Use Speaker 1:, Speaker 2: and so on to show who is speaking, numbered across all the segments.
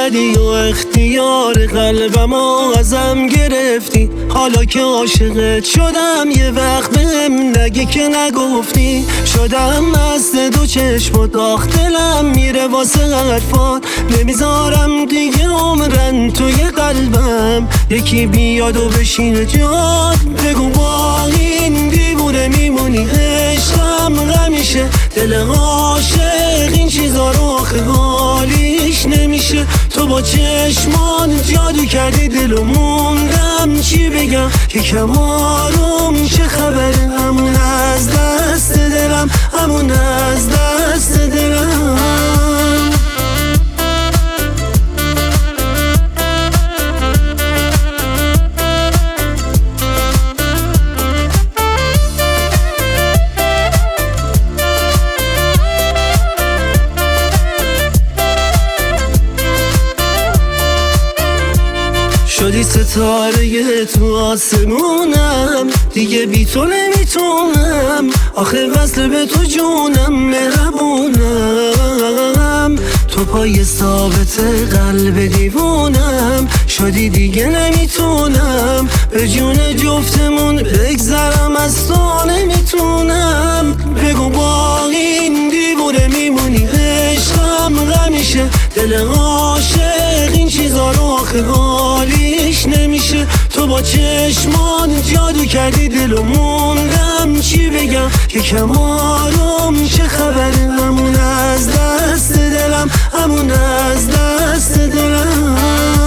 Speaker 1: اومدی و اختیار قلبمو ازم گرفتی. حالا که عاشقت شدم یه وقت بهم نگی که نگفتی. شدم مست دو چشم داغ دلم میره واسه حرفات. نمیذارم دیگه عمرن توی قلبم یکی بیاد و بشینه جات. بگو با این دیوونه میمونی عشقم همیشه. دل عاشق این چیزا رو آخه حالیش نمیشه. تو با چشمان جادو کردی دلو موندم چی بگم. یکم آروم چه خبره همون از دست دلم. همون از دست دلم. شدی ستاره تو آسمونم دیگه بی تو نمیتونم. آخه وصل به تو جونم مهربونم. تو پای ثابت قلب دیوونم. شدی دیگه نمیتونم به جون جفتمون بگذرم از تو نمیتونم. بگو با این دیوونه میمونی عشقم همیشه. دل عاشق این چیزا رو آخه حالیش نمیشه. تو با چشمان جادو کردی دلو موندم چی بگم. یکم آروم چه خبره همون از دست دلم. همون از دست دلم.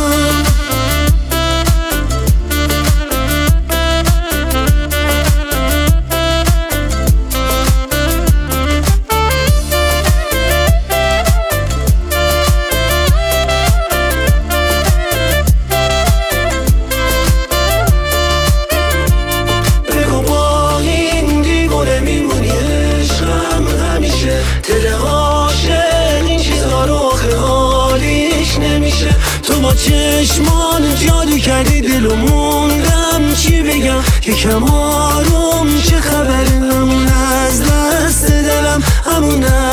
Speaker 1: دل عاشق این چیزا رو آخه حالیش نمیشه. تو با چشمان جادو کردی دلو موندم چی بگم. یکم آروم چه خبره همون از دست دلم. همون